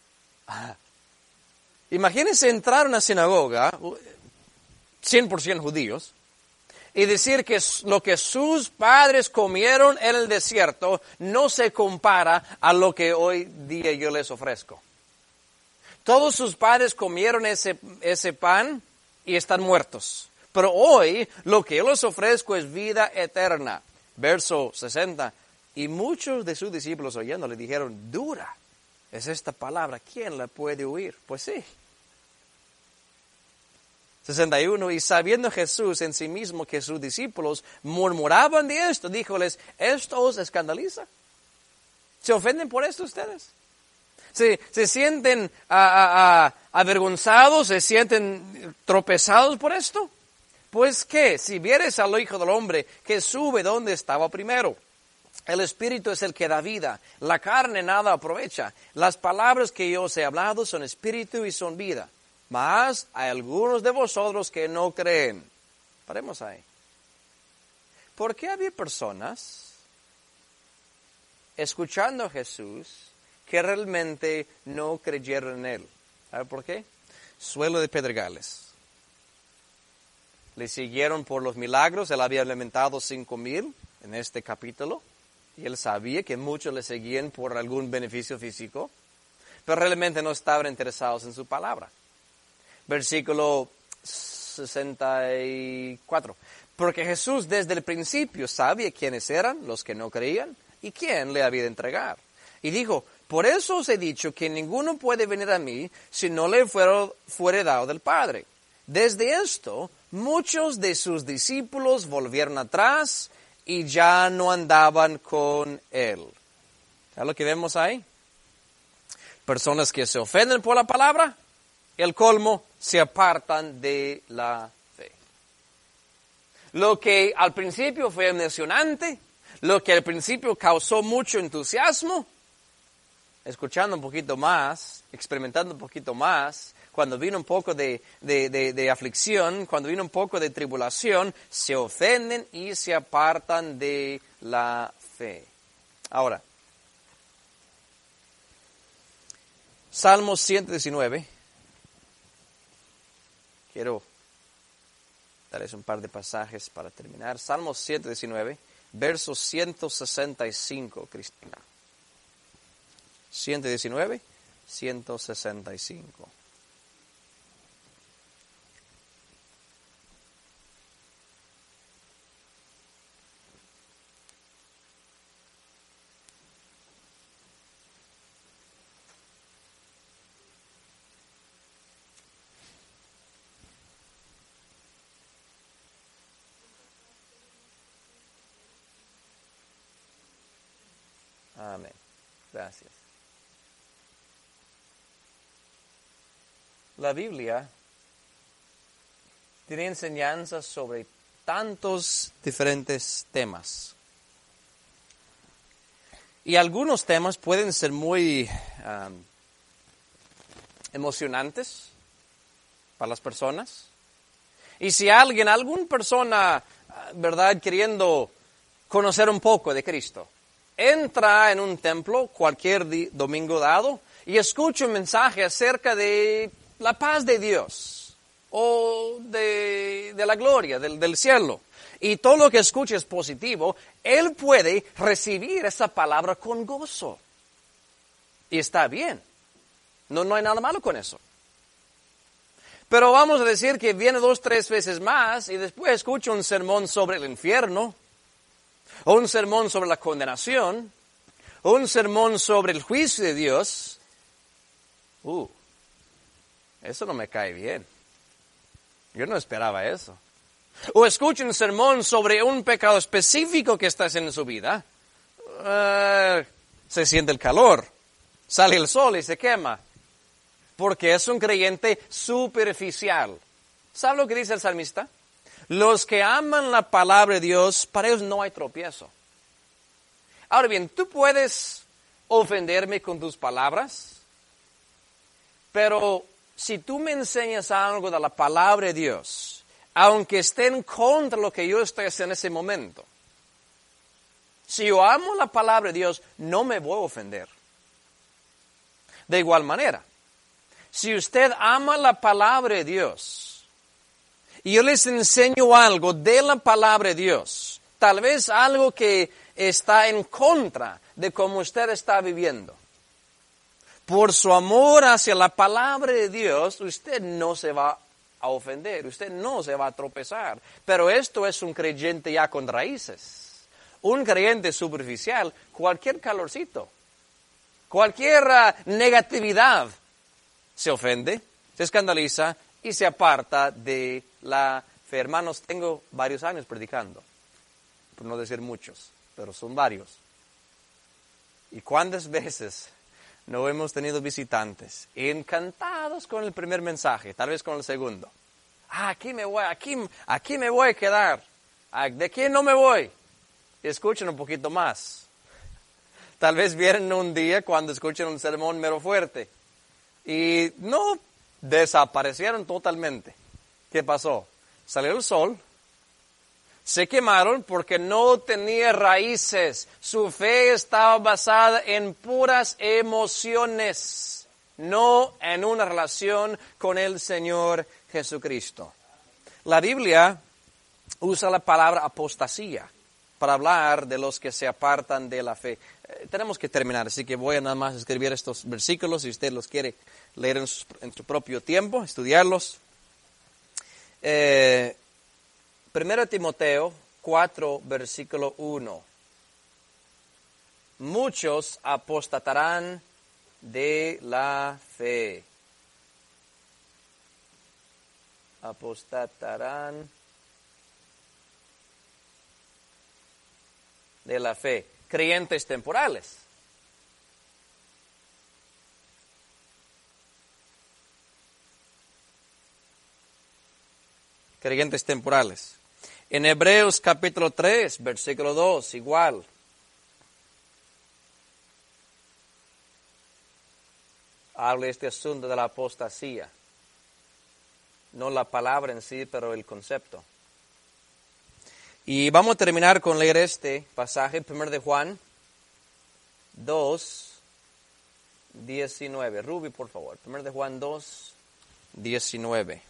Imagínense entrar a una sinagoga, 100% judíos, y decir que lo que sus padres comieron en el desierto no se compara a lo que hoy día yo les ofrezco. Todos sus padres comieron ese pan y están muertos. Pero hoy lo que yo les ofrezco es vida eterna. Verso 60. Y muchos de sus discípulos oyendo le dijeron, dura es esta palabra, ¿quién la puede oír? Pues sí. 61. Y sabiendo Jesús en sí mismo que sus discípulos murmuraban de esto, díjoles, ¿esto os escandaliza? ¿Se ofenden por esto ustedes? ¿Se sienten avergonzados? ¿Se sienten tropezados por esto? Pues ¿qué? Si vieres al Hijo del Hombre que sube donde estaba primero. El Espíritu es el que da vida, la carne nada aprovecha. Las palabras que yo os he hablado son Espíritu y son vida. Mas hay algunos de vosotros que no creen. Paremos ahí. ¿Por qué había personas escuchando a Jesús que realmente no creyeron en Él? ¿Sabe por qué? Suelo de pedregales. Le siguieron por los milagros. Él había alimentado 5,000 en este capítulo. Y él sabía que muchos le seguían por algún beneficio físico. Pero realmente no estaban interesados en su palabra. Versículo 64. Porque Jesús desde el principio sabía quiénes eran los que no creían y quién le había de entregar. Y dijo, por eso os he dicho que ninguno puede venir a mí si no le fuere dado del Padre. Desde esto, muchos de sus discípulos volvieron atrás y ya no andaban con él. ¿Es lo que vemos ahí? Personas que se ofenden por la palabra, el colmo, se apartan de la fe. Lo que al principio fue emocionante, lo que al principio causó mucho entusiasmo, escuchando un poquito más, experimentando un poquito más, cuando vino un poco de aflicción, cuando vino un poco de tribulación, se ofenden y se apartan de la fe. Ahora, Salmo 119. Quiero darles un par de pasajes para terminar. Salmo 119, verso 165, Cristina. 119, 165. Amén. Gracias. La Biblia tiene enseñanzas sobre tantos diferentes temas. Y algunos temas pueden ser muy emocionantes para las personas. Y si alguna persona, ¿verdad?, queriendo conocer un poco de Cristo, entra en un templo cualquier domingo dado y escucha un mensaje acerca de la paz de Dios o de la gloria del cielo, y todo lo que escucha es positivo, él puede recibir esa palabra con gozo. Y está bien. No hay nada malo con eso. Pero vamos a decir que viene 2, 3 veces más y después escucha un sermón sobre el infierno, o un sermón sobre la condenación, o un sermón sobre el juicio de Dios. Eso no me cae bien. Yo no esperaba eso. O escucha un sermón sobre un pecado específico que está haciendo en su vida. Se siente el calor, sale el sol y se quema. Porque es un creyente superficial. ¿Sabe lo que dice el salmista? Los que aman la palabra de Dios, para ellos no hay tropiezo. Ahora bien, tú puedes ofenderme con tus palabras, pero si tú me enseñas algo de la palabra de Dios, aunque esté en contra de lo que yo estoy haciendo en ese momento, si yo amo la palabra de Dios, no me voy a ofender. De igual manera, si usted ama la palabra de Dios y yo les enseño algo de la palabra de Dios, tal vez algo que está en contra de cómo usted está viviendo, por su amor hacia la palabra de Dios, usted no se va a ofender, usted no se va a tropezar. Pero esto es un creyente ya con raíces. Un creyente superficial, cualquier calorcito, cualquier negatividad, se ofende, se escandaliza y se aparta de la fe. Hermanos, tengo varios años predicando, por no decir muchos, pero son varios. ¿Y cuántas veces no hemos tenido visitantes encantados con el primer mensaje, tal vez con el segundo? Aquí me voy a quedar. ¿De aquí no me voy? Y escuchen un poquito más. Tal vez vienen un día cuando escuchen un sermón mero fuerte y no desaparecieron totalmente. ¿Qué pasó? Salió el sol, se quemaron porque no tenía raíces. Su fe estaba basada en puras emociones, no en una relación con el Señor Jesucristo. La Biblia usa la palabra apostasía para hablar de los que se apartan de la fe. Tenemos que terminar, así que voy a nada más escribir estos versículos si usted los quiere leer en su propio tiempo, estudiarlos. 1 Timoteo 4, versículo 1. Muchos apostatarán de la fe. Apostatarán de la fe. Creyentes temporales. creyentes temporales. En Hebreos capítulo 3, versículo 2, igual. Habla este asunto de la apostasía. No la palabra en sí, pero el concepto. Y vamos a terminar con leer este pasaje, 1 de Juan 2, 19. Ruby, por favor. 1 de Juan 2, 19.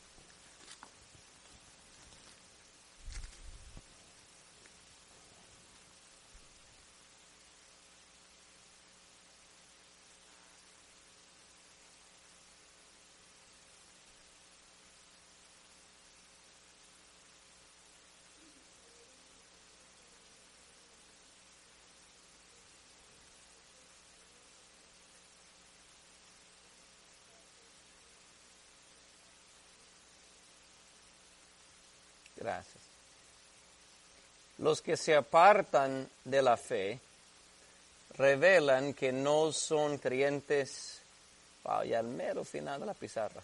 Gracias. Los que se apartan de la fe revelan que no son creyentes, y al mero final de la pizarra.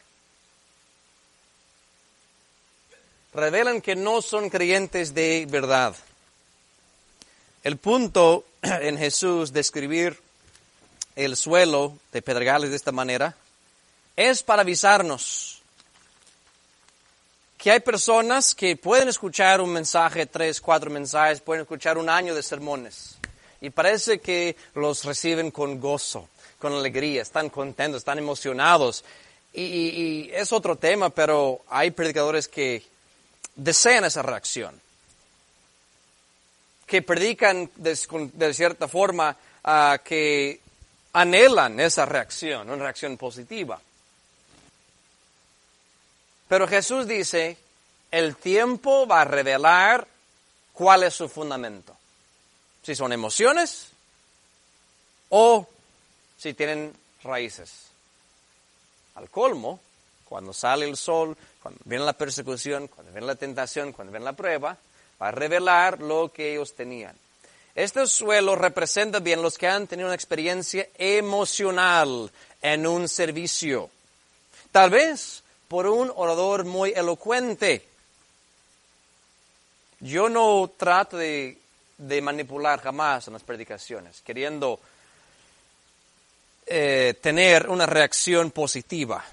Revelan que no son creyentes de verdad. El punto en Jesús de escribir el suelo de pedregales de esta manera es para avisarnos que hay personas que pueden escuchar un mensaje, 3, 4 mensajes, pueden escuchar un año de sermones y parece que los reciben con gozo, con alegría, están contentos, están emocionados. Y es otro tema, pero hay predicadores que desean esa reacción, que predican de cierta forma que anhelan esa reacción, una reacción positiva. Pero Jesús dice, el tiempo va a revelar cuál es su fundamento. Si son emociones o si tienen raíces. Al colmo, cuando sale el sol, cuando viene la persecución, cuando viene la tentación, cuando viene la prueba, va a revelar lo que ellos tenían. Este suelo representa bien los que han tenido una experiencia emocional en un servicio. Tal vez por un orador muy elocuente. Yo no trato de manipular jamás en las predicaciones, queriendo tener una reacción positiva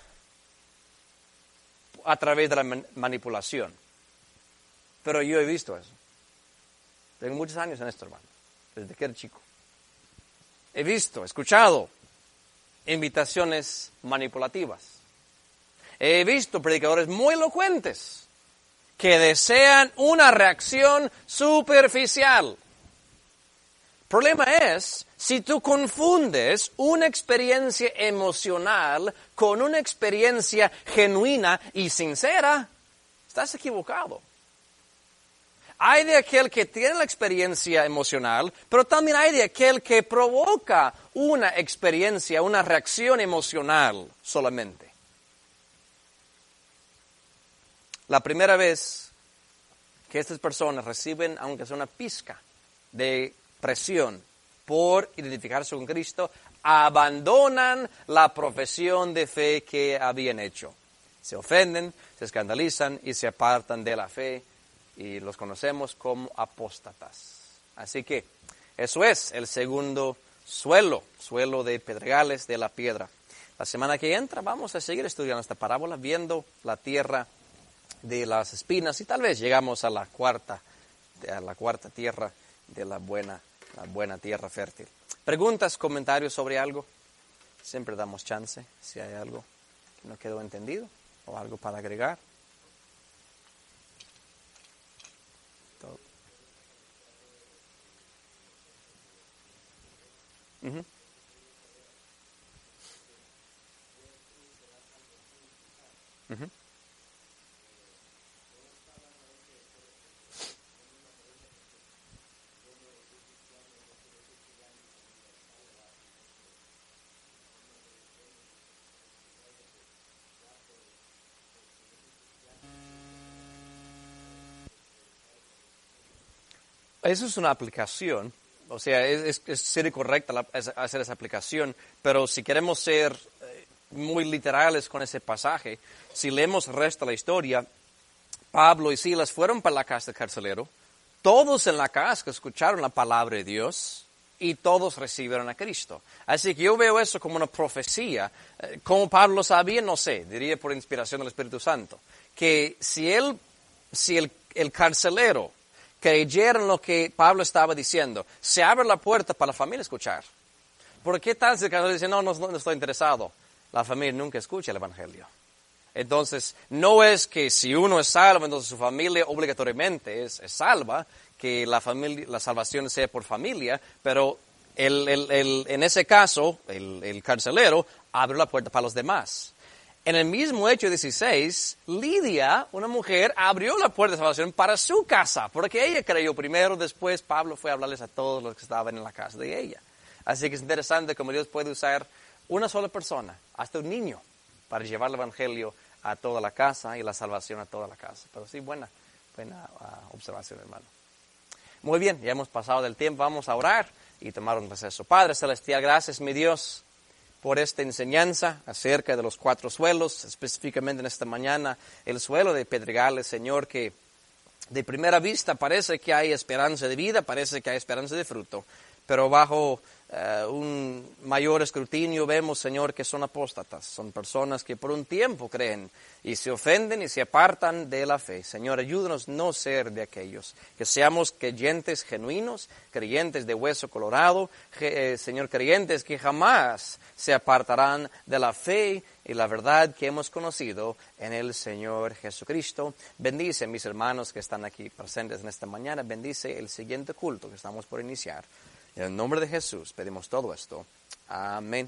a través de la manipulación. Pero yo he visto eso. Tengo muchos años en esto, hermano, desde que era chico. He visto, escuchado invitaciones manipulativas. He visto predicadores muy elocuentes que desean una reacción superficial. El problema es si tú confundes una experiencia emocional con una experiencia genuina y sincera, estás equivocado. Hay de aquel que tiene la experiencia emocional, pero también hay de aquel que provoca una experiencia, una reacción emocional solamente. La primera vez que estas personas reciben, aunque sea una pizca de presión por identificarse con Cristo, abandonan la profesión de fe que habían hecho. Se ofenden, se escandalizan y se apartan de la fe y los conocemos como apóstatas. Así que eso es el segundo suelo de pedregales de la piedra. La semana que entra vamos a seguir estudiando esta parábola, viendo la tierra de las espinas y tal vez llegamos a la cuarta tierra de la buena tierra fértil. ¿Preguntas, comentarios sobre algo? Siempre damos chance si hay algo que no quedó entendido o algo para agregar. Todo. Uh-huh. Uh-huh. Eso es una aplicación, o sea, sería correcta hacer esa aplicación, pero si queremos ser muy literales con ese pasaje, si leemos el resto de la historia, Pablo y Silas fueron para la casa del carcelero. Todos en la casa escucharon la palabra de Dios y todos recibieron a Cristo. Así que yo veo eso como una profecía. ¿Cómo Pablo lo sabía? No sé, diría por inspiración del Espíritu Santo. Que si el carcelero creyera en lo que Pablo estaba diciendo, se abre la puerta para la familia escuchar. ¿Por qué tal si el carcelero dice, no estoy interesado? La familia nunca escucha el Evangelio. Entonces, no es que si uno es salvo, entonces su familia obligatoriamente es salva, que la salvación sea por familia, pero en ese caso, el carcelero abre la puerta para los demás. En el mismo Hecho 16, Lidia, una mujer, abrió la puerta de salvación para su casa, porque ella creyó primero, después Pablo fue a hablarles a todos los que estaban en la casa de ella. Así que es interesante cómo Dios puede usar una sola persona, hasta un niño, para llevar el Evangelio a toda la casa y la salvación a toda la casa. Pero sí, buena observación, hermano. Muy bien, ya hemos pasado del tiempo, vamos a orar y tomar un receso. Padre Celestial, gracias, mi Dios, por esta enseñanza acerca de los 4 suelos, específicamente en esta mañana, el suelo de Pedregales, Señor, que de primera vista parece que hay esperanza de vida, parece que hay esperanza de fruto, pero bajo un mayor escrutinio vemos, Señor, que son apóstatas, son personas que por un tiempo creen y se ofenden y se apartan de la fe. Señor, ayúdanos no ser de aquellos, que seamos creyentes genuinos, creyentes de hueso colorado, Señor, creyentes que jamás se apartarán de la fe y la verdad que hemos conocido en el Señor Jesucristo. Bendice a mis hermanos que están aquí presentes en esta mañana, bendice el siguiente culto que estamos por iniciar. En el nombre de Jesús pedimos todo esto. Amén.